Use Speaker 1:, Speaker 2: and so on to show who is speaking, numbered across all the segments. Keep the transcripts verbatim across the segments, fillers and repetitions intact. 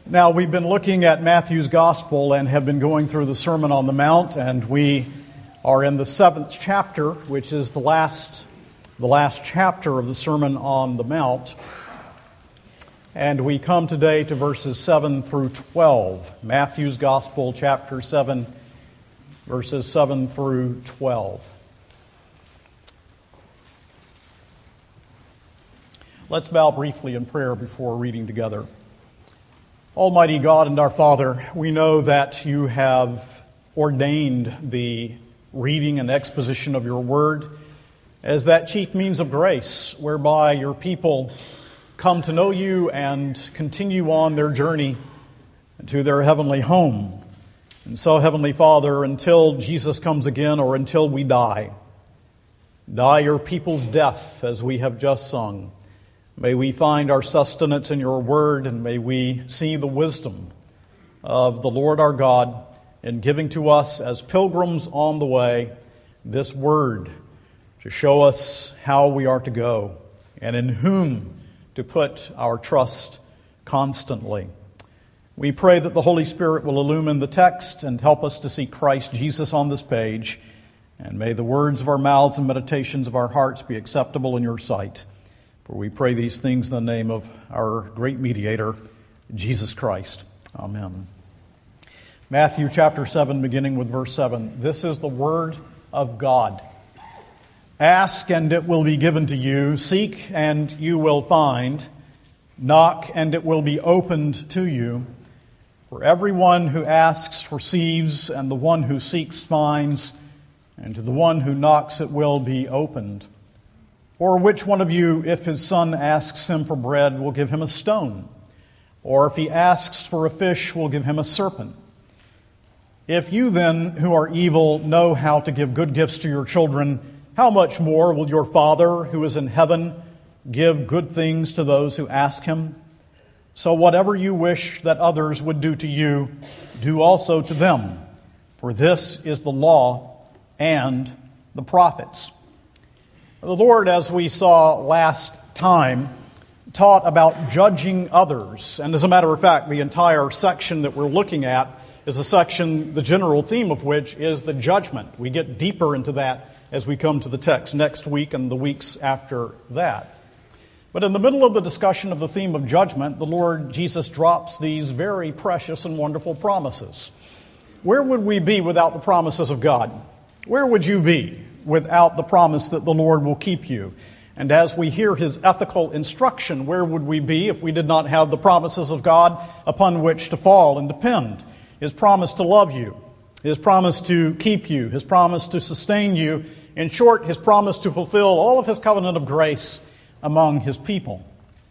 Speaker 1: Now, we've been looking at Matthew's Gospel and have been going through the Sermon on the Mount, and we are in the seventh chapter, which is the last, the last chapter of the Sermon on the Mount. And we come today to verses seven through twelve. Matthew's Gospel, chapter seven, verses seven through twelve. Let's bow briefly in prayer before reading together. Almighty God and our Father, we know that you have ordained the reading and exposition of your word as that chief means of grace whereby your people come to know you and continue on their journey to their heavenly home. And so, Heavenly Father, until Jesus comes again or until we die, die your people's death as we have just sung. May we find our sustenance in your word, and may we see the wisdom of the Lord our God in giving to us as pilgrims on the way this word to show us how we are to go and in whom to put our trust constantly. We pray that the Holy Spirit will illumine the text and help us to see Christ Jesus on this page, and may the words of our mouths and meditations of our hearts be acceptable in your sight. For we pray these things in the name of our great mediator, Jesus Christ. Amen. Matthew chapter seven, beginning with verse seven. This is the word of God. Ask, and it will be given to you. Seek, and you will find. Knock, and it will be opened to you. For everyone who asks receives, and the one who seeks finds, and to the one who knocks it will be opened. Or which one of you, if his son asks him for bread, will give him a stone? Or if he asks for a fish, will give him a serpent? If you then, who are evil, know how to give good gifts to your children, how much more will your Father, who is in heaven, give good things to those who ask him? So whatever you wish that others would do to you, do also to them. For this is the law and the prophets. The Lord, as we saw last time, taught about judging others. And as a matter of fact, the entire section that we're looking at is a section, the general theme of which is the judgment. We get deeper into that as we come to the text next week and the weeks after that. But in the middle of the discussion of the theme of judgment, the Lord Jesus drops these very precious and wonderful promises. Where would we be without the promises of God? Where would you be without the promise that the Lord will keep you? And as we hear his ethical instruction, where would we be if we did not have the promises of God upon which to fall and depend? His promise to love you, his promise to keep you, his promise to sustain you. In short, his promise to fulfill all of his covenant of grace among his people.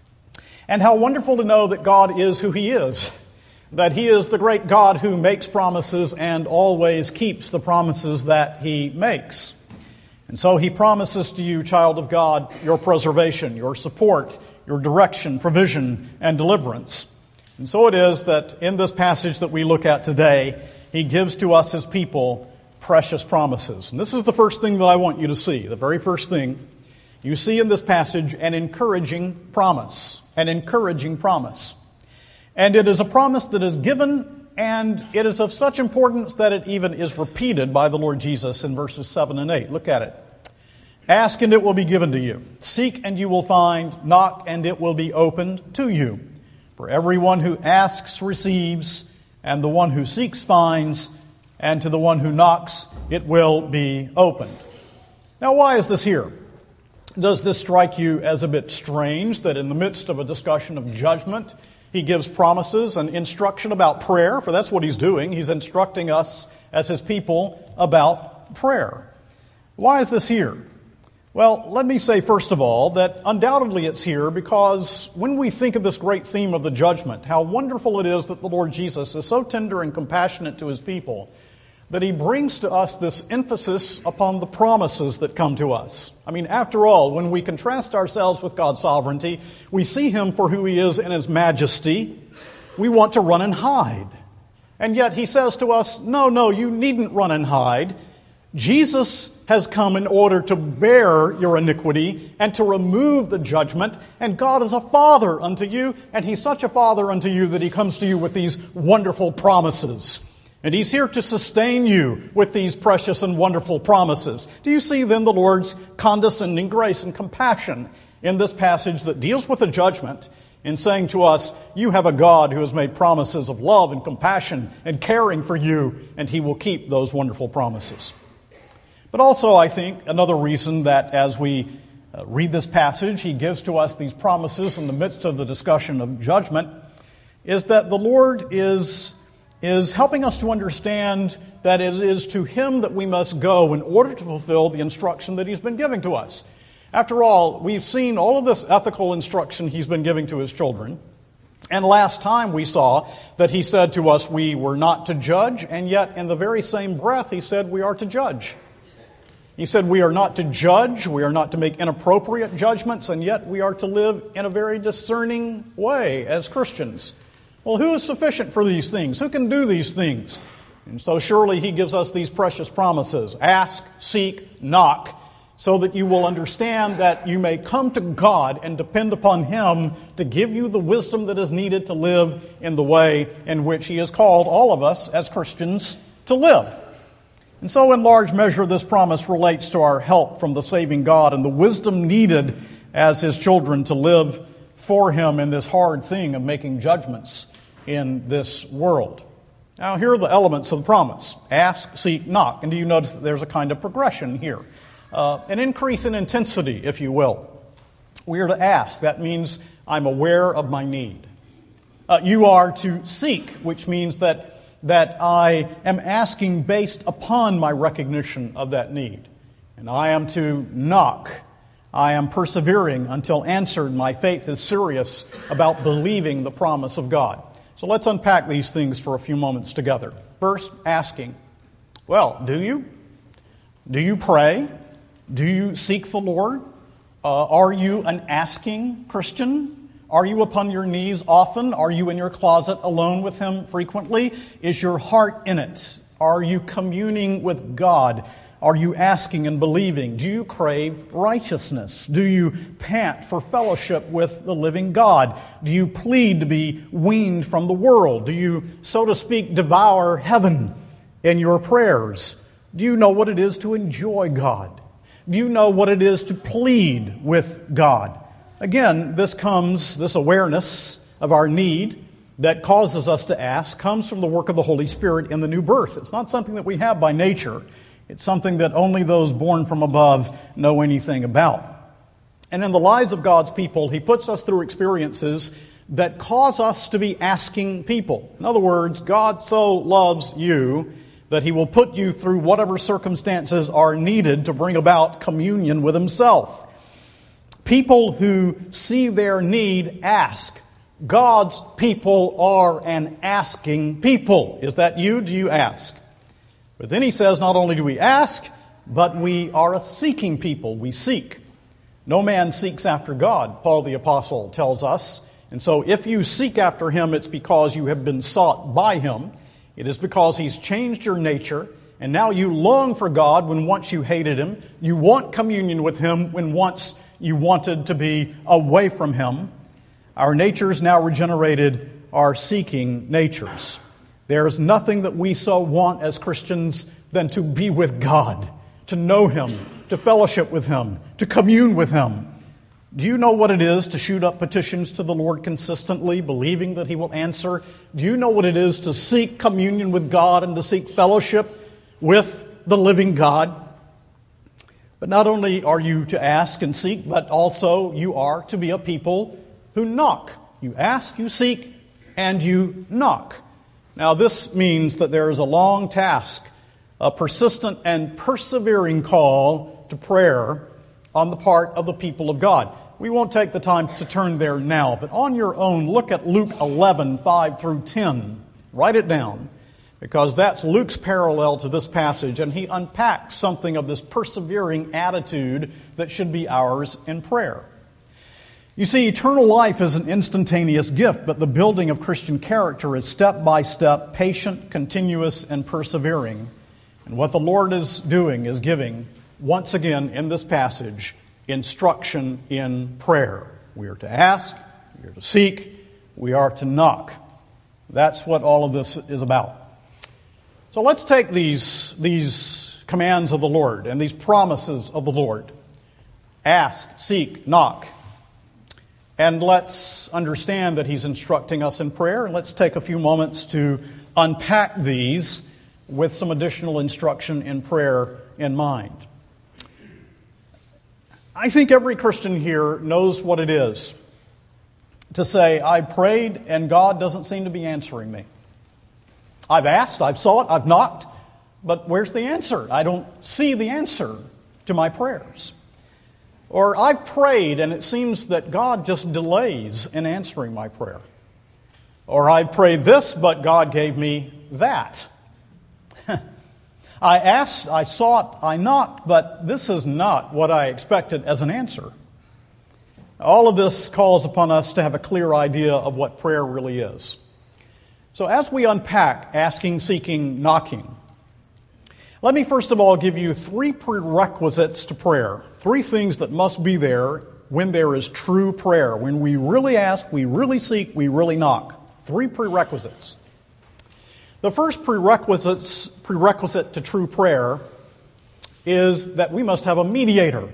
Speaker 1: And how wonderful to know that God is who he is, that he is the great God who makes promises and always keeps the promises that he makes. And so he promises to you, child of God, your preservation, your support, your direction, provision, and deliverance. And so it is that in this passage that we look at today, he gives to us, his people, precious promises. And this is the first thing that I want you to see. The very first thing you see in this passage, an encouraging promise. An encouraging promise. And it is a promise that is given, and it is of such importance that it even is repeated by the Lord Jesus in verses seven and eight. Look at it. Ask, and it will be given to you. Seek, and you will find. Knock, and it will be opened to you. For everyone who asks receives, and the one who seeks finds, and to the one who knocks it will be opened. Now, why is this here? Does this strike you as a bit strange that in the midst of a discussion of judgment, he gives promises and instruction about prayer? For that's what he's doing. He's instructing us as his people about prayer. Why is this here? Well, let me say first of all that undoubtedly it's here because when we think of this great theme of the judgment, how wonderful it is that the Lord Jesus is so tender and compassionate to his people that he brings to us this emphasis upon the promises that come to us. I mean, after all, when we contrast ourselves with God's sovereignty, we see him for who he is in his majesty. We want to run and hide. And yet he says to us, no, no, you needn't run and hide. Jesus has come in order to bear your iniquity and to remove the judgment. And God is a father unto you, and He's such a father unto you that He comes to you with these wonderful promises. And He's here to sustain you with these precious and wonderful promises. Do you see then the Lord's condescending grace and compassion in this passage that deals with the judgment in saying to us, you have a God who has made promises of love and compassion and caring for you, and He will keep those wonderful promises. But also, I think, another reason that as we uh, read this passage, He gives to us these promises in the midst of the discussion of judgment, is that the Lord is, is helping us to understand that it is to Him that we must go in order to fulfill the instruction that He's been giving to us. After all, we've seen all of this ethical instruction He's been giving to His children. And last time we saw that He said to us we were not to judge, and yet in the very same breath He said we are to judge. He said we are not to judge, we are not to make inappropriate judgments, and yet we are to live in a very discerning way as Christians. Well, who is sufficient for these things? Who can do these things? And so surely He gives us these precious promises. Ask, seek, knock, so that you will understand that you may come to God and depend upon Him to give you the wisdom that is needed to live in the way in which He has called all of us as Christians to live. And so in large measure, this promise relates to our help from the saving God and the wisdom needed as His children to live for Him in this hard thing of making judgments in this world. Now, here are the elements of the promise. Ask, seek, knock. And do you notice that there's a kind of progression here? Uh, an increase in intensity, if you will. We are to ask. That means I'm aware of my need. Uh, you are to seek, which means that that I am asking based upon my recognition of that need. And I am to knock. I am persevering until answered. My faith is serious about believing the promise of God. So let's unpack these things for a few moments together. First, asking. Well, do you? Do you pray? Do you seek the Lord? Uh, are you an asking Christian? Are you upon your knees often? Are you in your closet alone with Him frequently? Is your heart in it? Are you communing with God? Are you asking and believing? Do you crave righteousness? Do you pant for fellowship with the living God? Do you plead to be weaned from the world? Do you, so to speak, devour heaven in your prayers? Do you know what it is to enjoy God? Do you know what it is to plead with God? Again, this comes, this awareness of our need that causes us to ask comes from the work of the Holy Spirit in the new birth. It's not something that we have by nature. It's something that only those born from above know anything about. And in the lives of God's people, He puts us through experiences that cause us to be asking people. In other words, God so loves you that He will put you through whatever circumstances are needed to bring about communion with Himself. People who see their need ask. God's people are an asking people. Is that you? Do you ask? But then He says not only do we ask, but we are a seeking people. We seek. No man seeks after God, Paul the Apostle tells us. And so if you seek after Him, it's because you have been sought by Him. It is because He's changed your nature, and now you long for God when once you hated Him. You want communion with Him when once you wanted to be away from Him. Our natures now regenerated are seeking natures. There is nothing that we so want as Christians than to be with God, to know Him, to fellowship with Him, to commune with Him. Do you know what it is to shoot up petitions to the Lord consistently, believing that He will answer? Do you know what it is to seek communion with God and to seek fellowship with the living God? But not only are you to ask and seek, but also you are to be a people who knock. You ask, you seek, and you knock. Now this means that there is a long task, a persistent and persevering call to prayer on the part of the people of God. We won't take the time to turn there now, but on your own, look at Luke eleven, five through ten. Write it down, because that's Luke's parallel to this passage, and he unpacks something of this persevering attitude that should be ours in prayer. You see, eternal life is an instantaneous gift, but the building of Christian character is step by step, patient, continuous, and persevering. And what the Lord is doing is giving, once again in this passage, instruction in prayer. We are to ask, we are to seek, we are to knock. That's what all of this is about. So let's take these, these commands of the Lord and these promises of the Lord. Ask, seek, knock. And let's understand that He's instructing us in prayer. And let's take a few moments to unpack these with some additional instruction in prayer in mind. I think every Christian here knows what it is to say, I prayed and God doesn't seem to be answering me. I've asked, I've sought, I've knocked, but where's the answer? I don't see the answer to my prayers. Or I've prayed and it seems that God just delays in answering my prayer. Or I prayed this, but God gave me that. I asked, I sought, I knocked, but this is not what I expected as an answer. All of this calls upon us to have a clear idea of what prayer really is. So as we unpack asking, seeking, knocking, let me first of all give you three prerequisites to prayer. Three things that must be there when there is true prayer. When we really ask, we really seek, we really knock. Three prerequisites. The first prerequisites, prerequisite to true prayer is that we must have a mediator.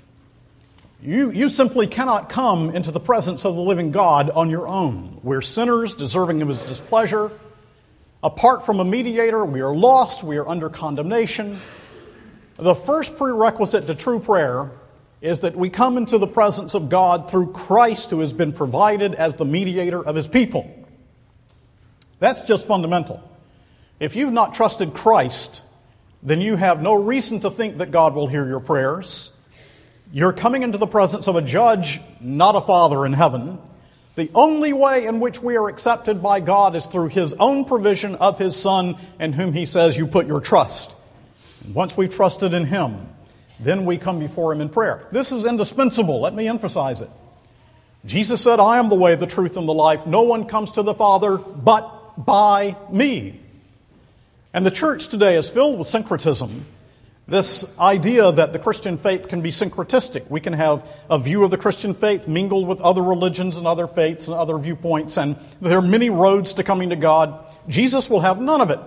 Speaker 1: You, you simply cannot come into the presence of the living God on your own. We're sinners, deserving of His displeasure. Apart from a mediator, we are lost, we are under condemnation. The first prerequisite to true prayer is that we come into the presence of God through Christ, who has been provided as the mediator of His people. That's just fundamental. If you've not trusted Christ, then you have no reason to think that God will hear your prayers. You're coming into the presence of a judge, not a Father in heaven. The only way in which we are accepted by God is through His own provision of His Son, in whom He says you put your trust. And once we've trusted in Him, then we come before Him in prayer. This is indispensable. Let me emphasize it. Jesus said, I am the way, the truth, and the life. No one comes to the Father but by me. And the church today is filled with syncretism. This idea that the Christian faith can be syncretistic. We can have a view of the Christian faith mingled with other religions and other faiths and other viewpoints, and there are many roads to coming to God. Jesus will have none of it.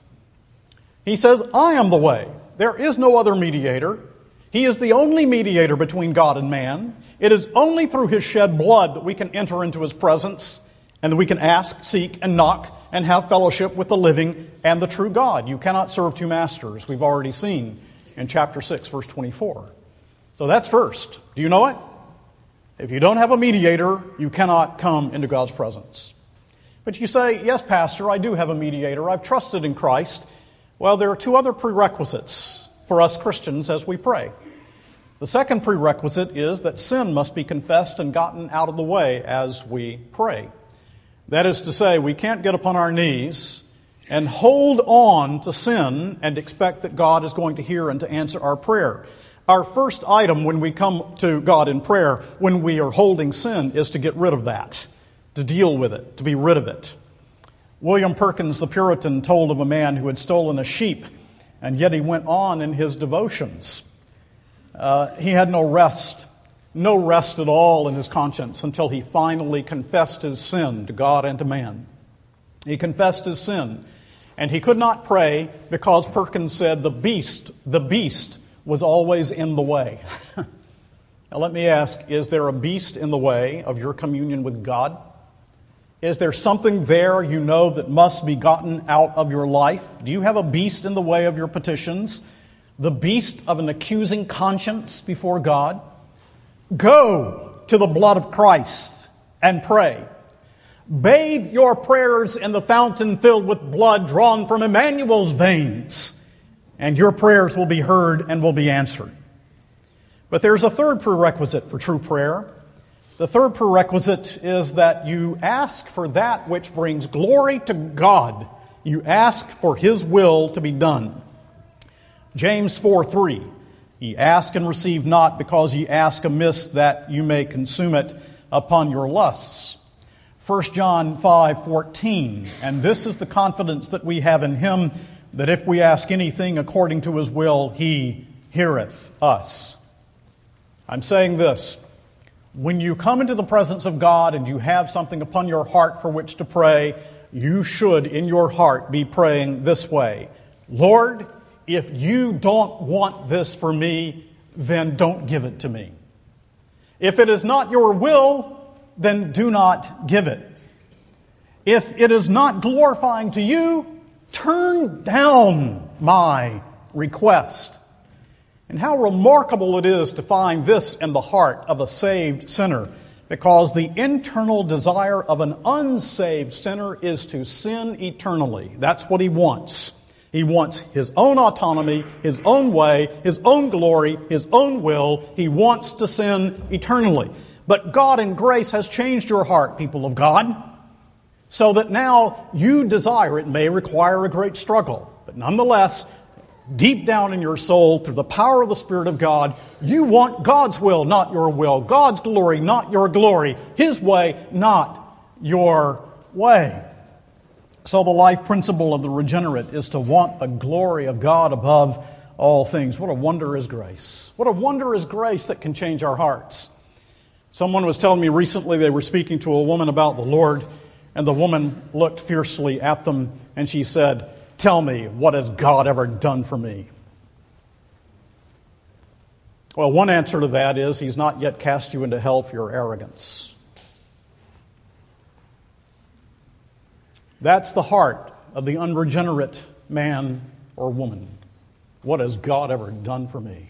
Speaker 1: He says, I am the way. There is no other mediator. He is the only mediator between God and man. It is only through His shed blood that we can enter into His presence and that we can ask, seek, and knock and have fellowship with the living and the true God. You cannot serve two masters. We've already seen in chapter six, verse twenty-four. So that's first. Do you know it? If you don't have a mediator, you cannot come into God's presence. But you say, yes, Pastor, I do have a mediator. I've trusted in Christ. Well, there are two other prerequisites for us Christians as we pray. The second prerequisite is that sin must be confessed and gotten out of the way as we pray. That is to say, we can't get upon our knees and hold on to sin and expect that God is going to hear and to answer our prayer. Our first item when we come to God in prayer, when we are holding sin, is to get rid of that, to deal with it, to be rid of it. William Perkins, the Puritan, told of a man who had stolen a sheep, and yet he went on in his devotions. Uh, he had no rest, no rest at all in his conscience until he finally confessed his sin to God and to man. He confessed his sin, and he could not pray because Perkins said the beast, the beast was always in the way. Now let me ask, is there a beast in the way of your communion with God? Is there something there you know that must be gotten out of your life? Do you have a beast in the way of your petitions? The beast of an accusing conscience before God? Go to the blood of Christ and pray. Bathe your prayers in the fountain filled with blood drawn from Emmanuel's veins, and your prayers will be heard and will be answered. But there's a third prerequisite for true prayer. The third prerequisite is that you ask for that which brings glory to God. You ask for His will to be done. James four three, ye ask and receive not, because ye ask amiss, that you may consume it upon your lusts. First John five fourteen, and this is the confidence that we have in Him, that if we ask anything according to His will, He heareth us. I'm saying this. When you come into the presence of God and you have something upon your heart for which to pray, you should, in your heart, be praying this way. Lord, if you don't want this for me, then don't give it to me. If it is not your will, then do not give it. If it is not glorifying to you, turn down my request. And how remarkable it is to find this in the heart of a saved sinner, because the internal desire of an unsaved sinner is to sin eternally. That's what he wants. He wants his own autonomy, his own way, his own glory, his own will. He wants to sin eternally. But God in grace has changed your heart, people of God, so that now you desire, it may require a great struggle, but nonetheless, deep down in your soul, through the power of the Spirit of God, you want God's will, not your will. God's glory, not your glory. His way, not your way. So the life principle of the regenerate is to want the glory of God above all things. What a wonder is grace. What a wonder is grace that can change our hearts. Someone was telling me recently they were speaking to a woman about the Lord, and the woman looked fiercely at them, and she said, "Tell me, what has God ever done for me?" Well, one answer to that is He's not yet cast you into hell for your arrogance. That's the heart of the unregenerate man or woman. What has God ever done for me?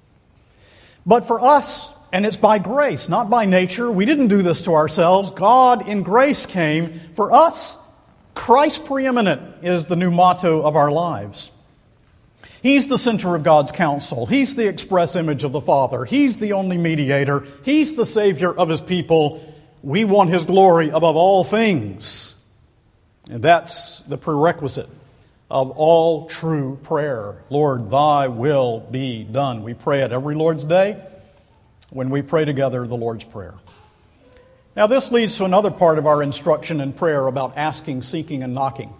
Speaker 1: But for us, and it's by grace, not by nature. We didn't do this to ourselves. God in grace came. For us, Christ preeminent is the new motto of our lives. He's the center of God's counsel. He's the express image of the Father. He's the only mediator. He's the Savior of His people. We want His glory above all things. And that's the prerequisite of all true prayer. Lord, Thy will be done. We pray it every Lord's Day when we pray together the Lord's Prayer. Now, this leads to another part of our instruction in prayer about asking, seeking, and knocking.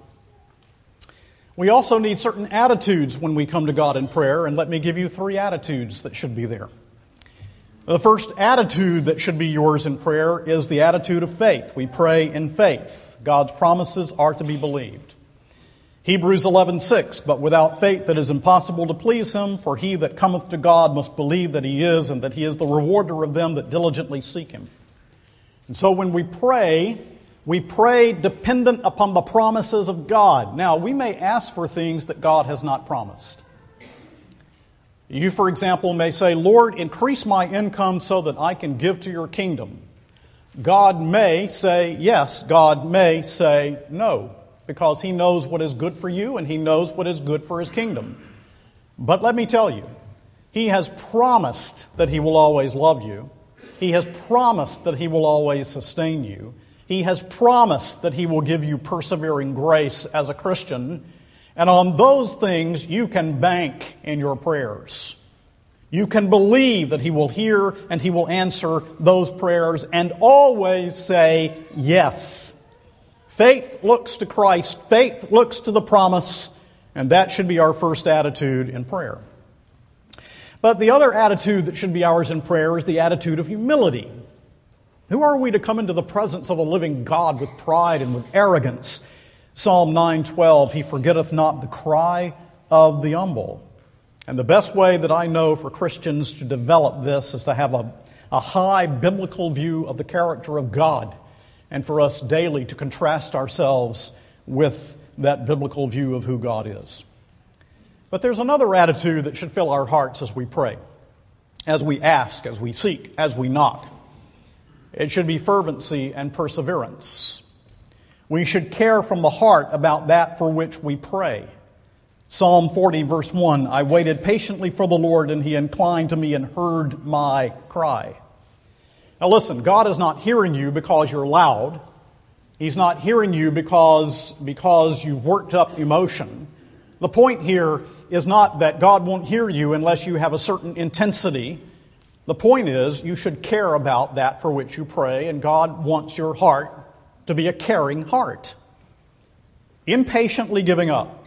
Speaker 1: We also need certain attitudes when we come to God in prayer, and let me give you three attitudes that should be there. The first attitude that should be yours in prayer is the attitude of faith. We pray in faith. God's promises are to be believed. Hebrews eleven six, but without faith it is impossible to please Him, for he that cometh to God must believe that He is, and that He is the rewarder of them that diligently seek Him. And so when we pray, we pray dependent upon the promises of God. Now, we may ask for things that God has not promised. You, for example, may say, Lord, increase my income so that I can give to your kingdom. God may say yes, God may say no, because He knows what is good for you and He knows what is good for His kingdom. But let me tell you, He has promised that He will always love you. He has promised that He will always sustain you. He has promised that He will give you persevering grace as a Christian. And on those things, you can bank in your prayers. You can believe that He will hear and He will answer those prayers and always say yes. Faith looks to Christ. Faith looks to the promise. And that should be our first attitude in prayer. But the other attitude that should be ours in prayer is the attitude of humility. Who are we to come into the presence of a living God with pride and with arrogance? Psalm nine twelve, He forgetteth not the cry of the humble. And the best way that I know for Christians to develop this is to have a, a high biblical view of the character of God, and for us daily to contrast ourselves with that biblical view of who God is. But there's another attitude that should fill our hearts as we pray, as we ask, as we seek, as we knock. It should be fervency and perseverance. We should care from the heart about that for which we pray. Psalm forty, verse one, I waited patiently for the Lord, and He inclined to me and heard my cry. Now listen, God is not hearing you because you're loud. He's not hearing you because, because you've worked up emotion. The point here is not that God won't hear you unless you have a certain intensity. The point is you should care about that for which you pray, and God wants your heart to be a caring heart. Impatiently giving up,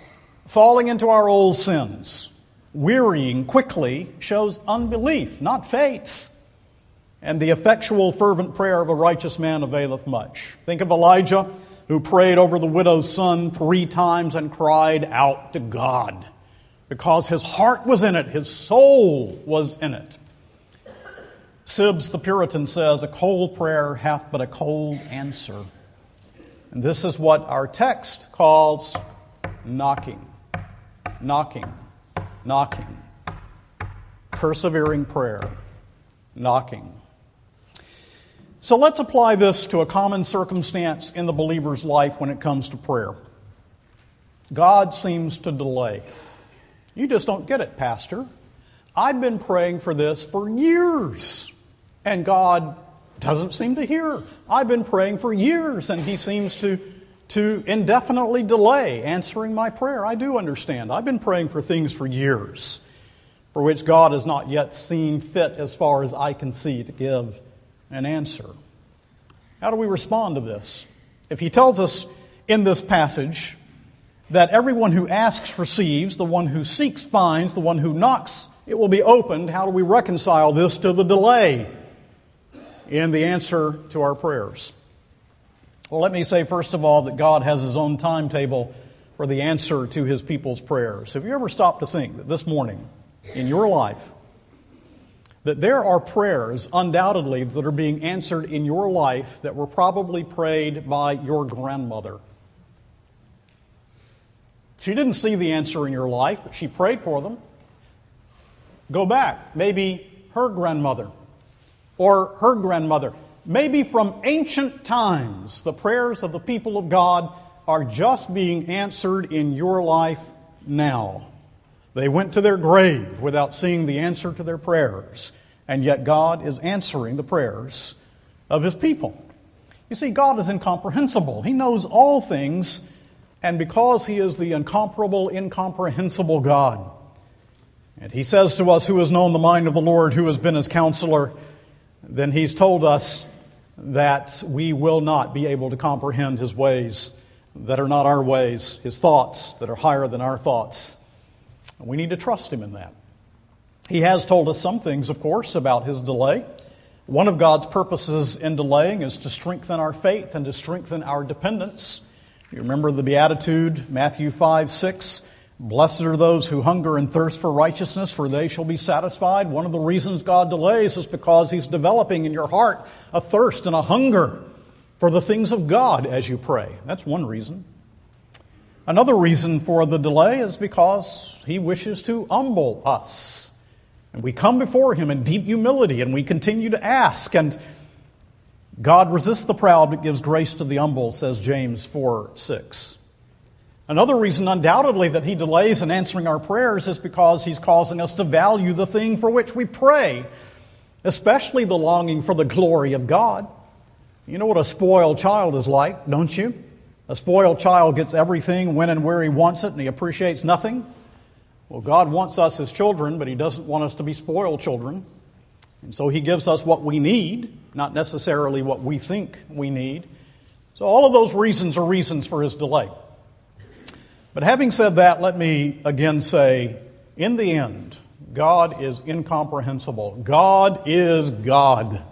Speaker 1: Falling into our old sins, wearying quickly, shows unbelief, not faith. And the effectual, fervent prayer of a righteous man availeth much. Think of Elijah, who prayed over the widow's son three times and cried out to God, because his heart was in it, his soul was in it. Sibbes the Puritan says, "A cold prayer hath but a cold answer." And this is what our text calls knocking, knocking, knocking. Persevering prayer, knocking. So let's apply this to a common circumstance in the believer's life when it comes to prayer. God seems to delay. You just don't get it, Pastor. I've been praying for this for years, and God doesn't seem to hear. I've been praying for years, and He seems to, to indefinitely delay answering my prayer. I do understand. I've been praying for things for years, for which God has not yet seen fit, as far as I can see, to give an answer. How do we respond to this? If He tells us in this passage that everyone who asks receives, the one who seeks finds, the one who knocks it will be opened, how do we reconcile this to the delay in the answer to our prayers? Well, let me say first of all that God has His own timetable for the answer to His people's prayers. Have you ever stopped to think that this morning in your life that there are prayers undoubtedly that are being answered in your life that were probably prayed by your grandmother? She didn't see the answer in your life, but she prayed for them. Go back. Maybe her grandmother or her grandmother. Maybe from ancient times, the prayers of the people of God are just being answered in your life now. They went to their grave without seeing the answer to their prayers, and yet God is answering the prayers of His people. You see, God is incomprehensible. He knows all things, and because He is the incomparable, incomprehensible God, and He says to us, who has known the mind of the Lord, who has been His counselor, then He's told us that we will not be able to comprehend His ways that are not our ways, His thoughts that are higher than our thoughts. We need to trust Him in that. He has told us some things, of course, about His delay. One of God's purposes in delaying is to strengthen our faith and to strengthen our dependence. You remember the Beatitude, Matthew five, six. Blessed are those who hunger and thirst for righteousness, for they shall be satisfied. One of the reasons God delays is because He's developing in your heart a thirst and a hunger for the things of God as you pray. That's one reason. Another reason for the delay is because He wishes to humble us. And we come before Him in deep humility and we continue to ask. And God resists the proud but gives grace to the humble, says James four, six. Another reason undoubtedly that He delays in answering our prayers is because He's causing us to value the thing for which we pray, especially the longing for the glory of God. You know what a spoiled child is like, don't you? A spoiled child gets everything when and where he wants it, and he appreciates nothing. Well, God wants us as children, but He doesn't want us to be spoiled children. And so He gives us what we need, not necessarily what we think we need. So all of those reasons are reasons for His delay. But having said that, let me again say, in the end, God is incomprehensible. God is God.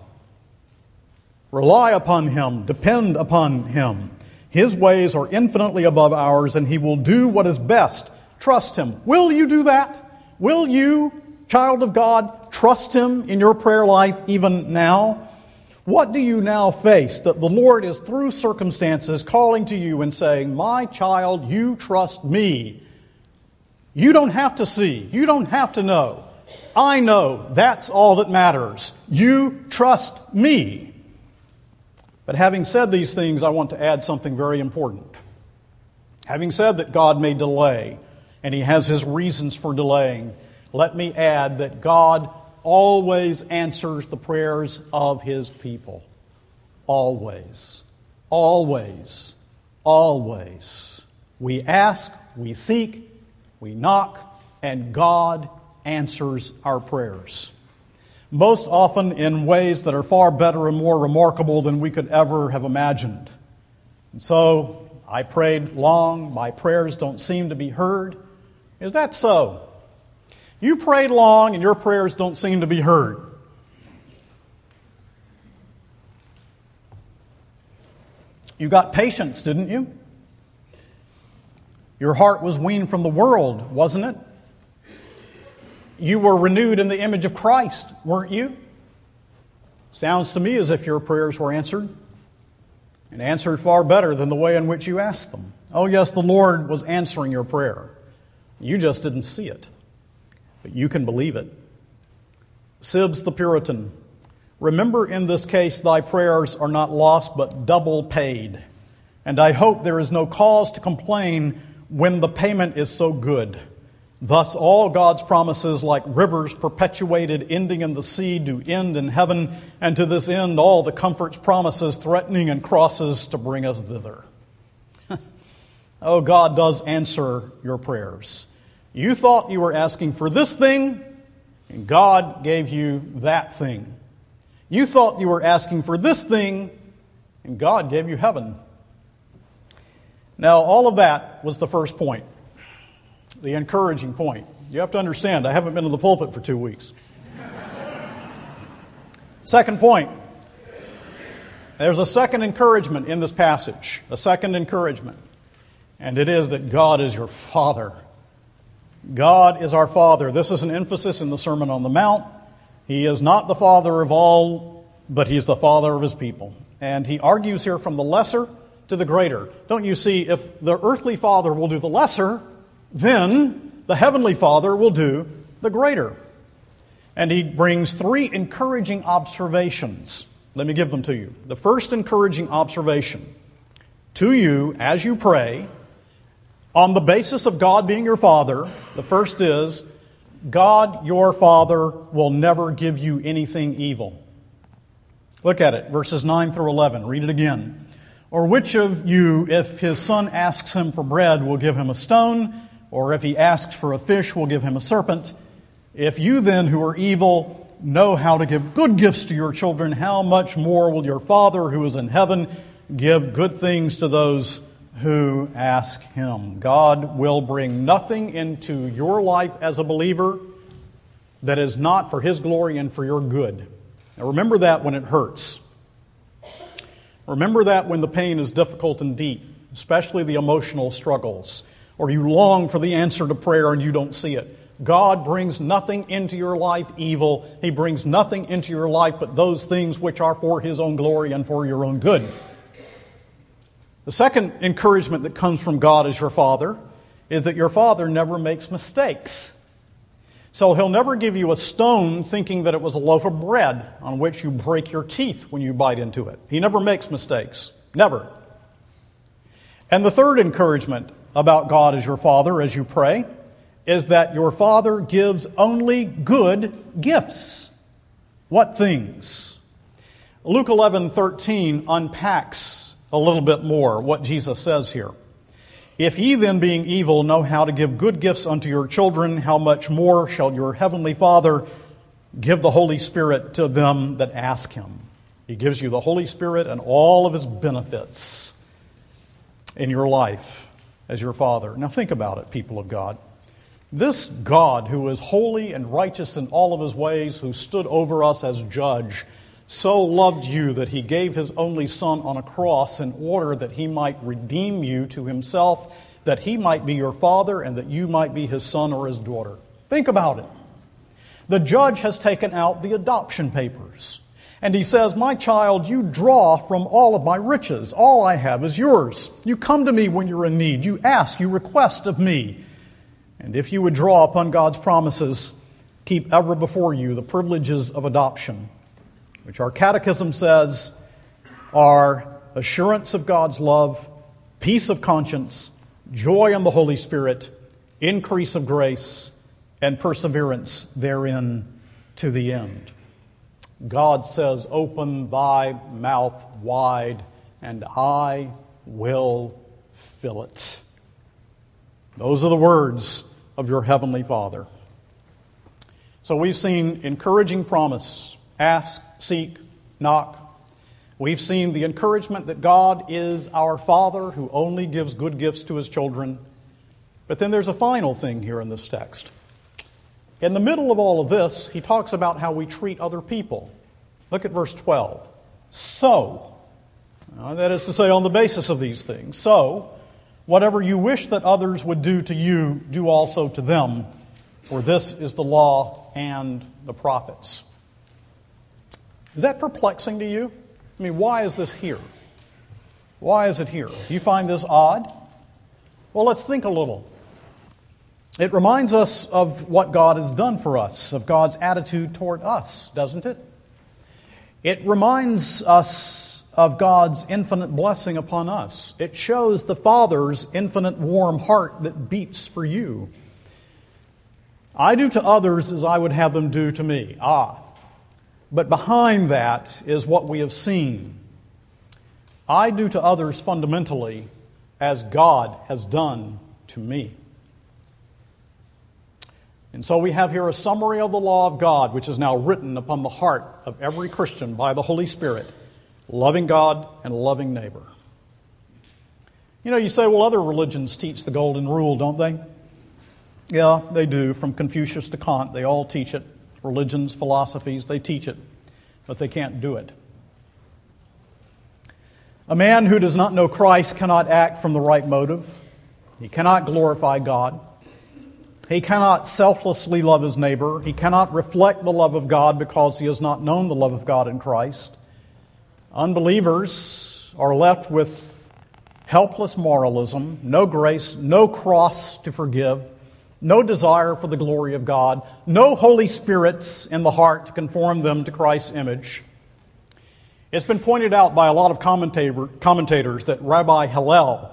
Speaker 1: Rely upon Him. Depend upon Him. His ways are infinitely above ours, and He will do what is best. Trust Him. Will you do that? Will you, child of God, trust Him in your prayer life even now? What do you now face that the Lord is through circumstances calling to you and saying, my child, you trust me. You don't have to see. You don't have to know. I know. That's all that matters. You trust me. But having said these things, I want to add something very important. Having said that God may delay, and He has His reasons for delaying, let me add that God always answers the prayers of His people. Always. Always. Always. We ask, we seek, we knock, and God answers our prayers. Most often in ways that are far better and more remarkable than we could ever have imagined. And so I prayed long, my prayers don't seem to be heard. Is that so? You prayed long and your prayers don't seem to be heard. You got patience, didn't you? Your heart was weaned from the world, wasn't it? You were renewed in the image of Christ, weren't you? Sounds to me as if your prayers were answered, and answered far better than the way in which you asked them. Oh yes, the Lord was answering your prayer. You just didn't see it, but you can believe it. Sibbes the Puritan, remember in this case thy prayers are not lost but double paid, and I hope there is no cause to complain when the payment is so good. Thus all God's promises, like rivers perpetuated, ending in the sea, do end in heaven, and to this end all the comforts, promises, threatening, and crosses to bring us thither. Oh, God does answer your prayers. You thought you were asking for this thing, and God gave you that thing. You thought you were asking for this thing, and God gave you heaven. Now, all of that was the first point. The encouraging point. You have to understand, I haven't been in the pulpit for two weeks. Second point. There's a second encouragement in this passage. A second encouragement. And it is that God is your Father. God is our Father. This is an emphasis in the Sermon on the Mount. He is not the Father of all, but He is the Father of His people. And He argues here from the lesser to the greater. Don't you see, if the earthly Father will do the lesser, then the Heavenly Father will do the greater. And He brings three encouraging observations. Let me give them to you. The first encouraging observation to you as you pray, on the basis of God being your Father, the first is, God, your Father, will never give you anything evil. Look at it, verses nine through eleven. Read it again. Or which of you, if his son asks him for bread, will give him a stone? Or if he asks for a fish, will give him a serpent? If you then, who are evil, know how to give good gifts to your children, how much more will your Father who is in heaven give good things to those who ask Him? God will bring nothing into your life as a believer that is not for His glory and for your good. Now remember that when it hurts. Remember that when the pain is difficult and deep, especially the emotional struggles, or you long for the answer to prayer and you don't see it. God brings nothing into your life evil. He brings nothing into your life but those things which are for His own glory and for your own good. The second encouragement that comes from God as your Father is that your Father never makes mistakes. So He'll never give you a stone thinking that it was a loaf of bread on which you break your teeth when you bite into it. He never makes mistakes. Never. And the third encouragement about God as your Father as you pray is that your Father gives only good gifts. What things? Luke eleven thirteen unpacks a little bit more what Jesus says here. If ye then, being evil, know how to give good gifts unto your children, how much more shall your heavenly Father give the Holy Spirit to them that ask Him? He gives you the Holy Spirit and all of His benefits in your life as your Father. Now think about it, people of God. This God who is holy and righteous in all of His ways, who stood over us as judge, so loved you that He gave His only Son on a cross in order that He might redeem you to Himself, that He might be your Father and that you might be His son or His daughter. Think about it. The judge has taken out the adoption papers. And he says, my child, you draw from all of my riches. All I have is yours. You come to me when you're in need. You ask, you request of me. And if you would draw upon God's promises, keep ever before you the privileges of adoption, which our catechism says are assurance of God's love, peace of conscience, joy in the Holy Spirit, increase of grace, and perseverance therein to the end. God says, open thy mouth wide, and I will fill it. Those are the words of your Heavenly Father. So we've seen encouraging promise, ask, seek, knock. We've seen the encouragement that God is our Father who only gives good gifts to His children. But then there's a final thing here in this text. In the middle of all of this, he talks about how we treat other people. Look at verse twelve. So, uh, that is to say, on the basis of these things, so, whatever you wish that others would do to you, do also to them, for this is the law and the prophets. Is that perplexing to you? I mean, why is this here? Why is it here? Do you find this odd? Well, let's think a little. It reminds us of what God has done for us, of God's attitude toward us, doesn't it? It reminds us of God's infinite blessing upon us. It shows the Father's infinite warm heart that beats for you. I do to others as I would have them do to me. Ah, but behind that is what we have seen. I do to others fundamentally as God has done to me. And so we have here a summary of the law of God, which is now written upon the heart of every Christian by the Holy Spirit, loving God and loving neighbor. You know, you say, well, other religions teach the golden rule, don't they? Yeah, they do. From Confucius to Kant, they all teach it. Religions, philosophies, they teach it, but they can't do it. A man who does not know Christ cannot act from the right motive. He cannot glorify God. He cannot selflessly love his neighbor. He cannot reflect the love of God because he has not known the love of God in Christ. Unbelievers are left with helpless moralism, no grace, no cross to forgive, no desire for the glory of God, no Holy Spirits in the heart to conform them to Christ's image. It's been pointed out by a lot of commentator, commentators that Rabbi Hillel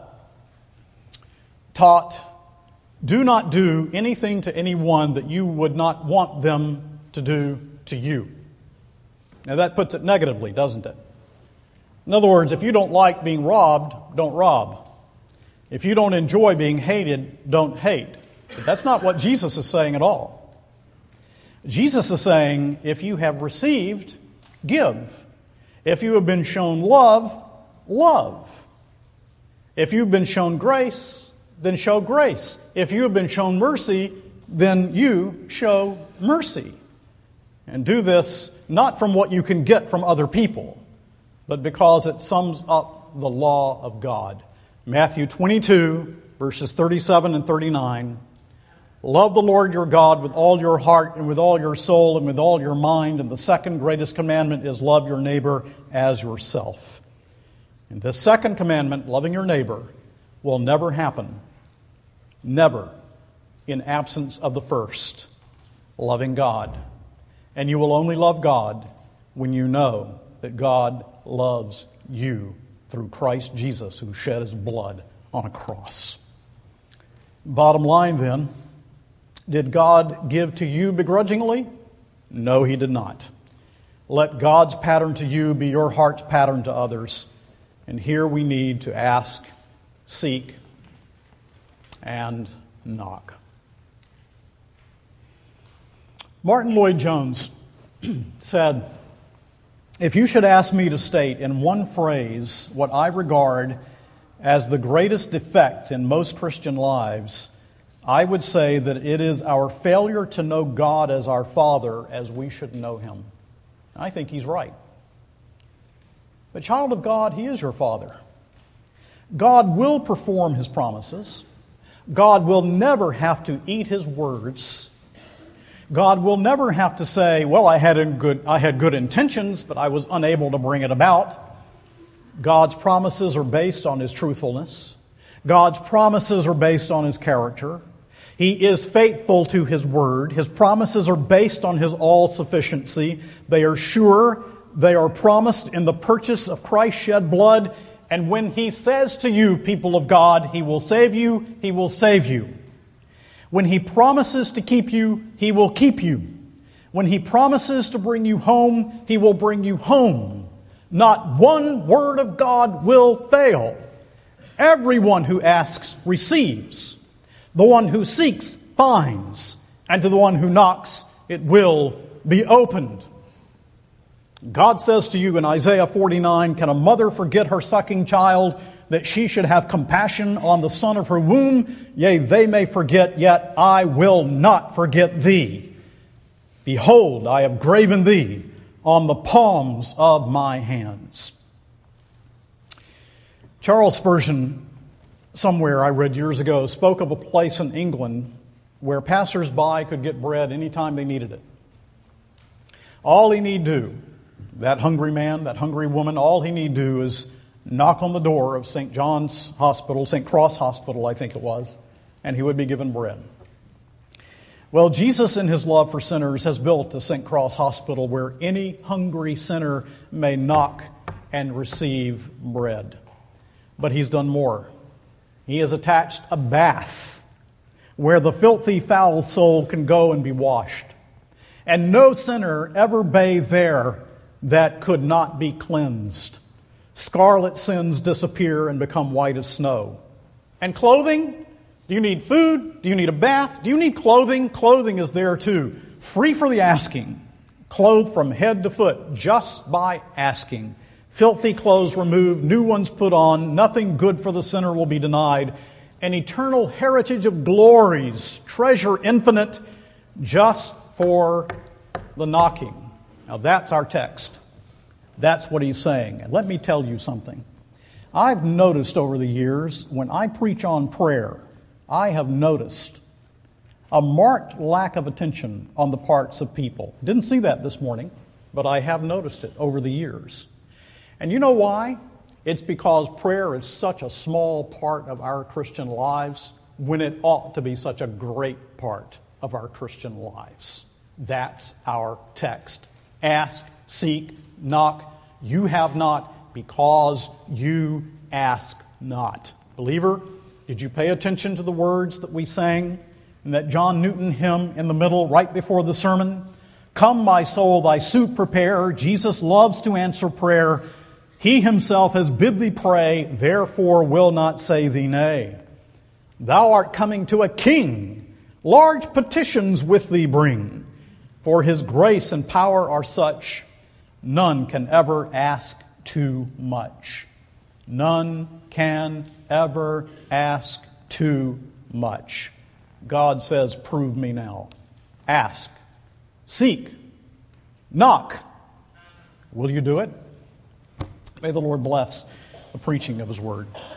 Speaker 1: taught, do not do anything to anyone that you would not want them to do to you. Now that puts it negatively, doesn't it? In other words, if you don't like being robbed, don't rob. If you don't enjoy being hated, don't hate. But that's not what Jesus is saying at all. Jesus is saying, if you have received, give. If you have been shown love, love. If you've been shown grace, then show grace. If you have been shown mercy, then you show mercy. And do this not from what you can get from other people, but because it sums up the law of God. Matthew twenty-two, verses thirty-seven and thirty-nine. Love the Lord your God with all your heart and with all your soul and with all your mind. And the second greatest commandment is love your neighbor as yourself. And this second commandment, loving your neighbor, will never happen. Never in absence of the first, loving God. And you will only love God when you know that God loves you through Christ Jesus, who shed his blood on a cross. Bottom line then, did God give to you begrudgingly? No, he did not. Let God's pattern to you be your heart's pattern to others. And here we need to ask, seek, and knock. Martin Lloyd-Jones said, if you should ask me to state in one phrase what I regard as the greatest defect in most Christian lives, I would say that it is our failure to know God as our Father as we should know Him. I think he's right. But child of God, He is your Father. God will perform His promises. God will never have to eat His words. God will never have to say, well, I had, in good, I had good intentions, but I was unable to bring it about. God's promises are based on His truthfulness. God's promises are based on His character. He is faithful to His word. His promises are based on His all-sufficiency. They are sure. They are promised in the purchase of Christ's shed blood. And when He says to you, people of God, He will save you, He will save you. When He promises to keep you, He will keep you. When He promises to bring you home, He will bring you home. Not one word of God will fail. Everyone who asks receives. The one who seeks finds. And to the one who knocks, it will be opened. God says to you in Isaiah forty-nine, can a mother forget her sucking child, that she should have compassion on the son of her womb? Yea, they may forget, yet I will not forget thee. Behold, I have graven thee on the palms of my hands. Charles Spurgeon, somewhere I read years ago, spoke of a place in England where passers-by could get bread anytime they needed it. All he need do, that hungry man, that hungry woman, all he need do is knock on the door of Saint John's Hospital, Saint Cross Hospital, I think it was, and he would be given bread. Well, Jesus in his love for sinners has built a Saint Cross Hospital where any hungry sinner may knock and receive bread. But he's done more. He has attached a bath where the filthy, foul soul can go and be washed. And no sinner ever bathed there that could not be cleansed. Scarlet sins disappear and become white as snow. And clothing? Do you need food? Do you need a bath? Do you need clothing? Clothing is there too. Free for the asking. Clothed from head to foot just by asking. Filthy clothes removed, new ones put on. Nothing good for the sinner will be denied. An eternal heritage of glories, treasure infinite, just for the knocking. Now that's our text. That's what he's saying. And let me tell you something. I've noticed over the years, when I preach on prayer, I have noticed a marked lack of attention on the parts of people. Didn't see that this morning, but I have noticed it over the years. And you know why? It's because prayer is such a small part of our Christian lives when it ought to be such a great part of our Christian lives. That's our text. Ask, seek, knock. You have not because you ask not. Believer, did you pay attention to the words that we sang in that John Newton hymn in the middle right before the sermon? Come, my soul, thy suit prepare. Jesus loves to answer prayer. He himself has bid thee pray, therefore will not say thee nay. Thou art coming to a king, large petitions with thee bring. For his grace and power are such, none can ever ask too much. None can ever ask too much. God says, prove me now. Ask, seek, knock. Will you do it? May the Lord bless the preaching of his word.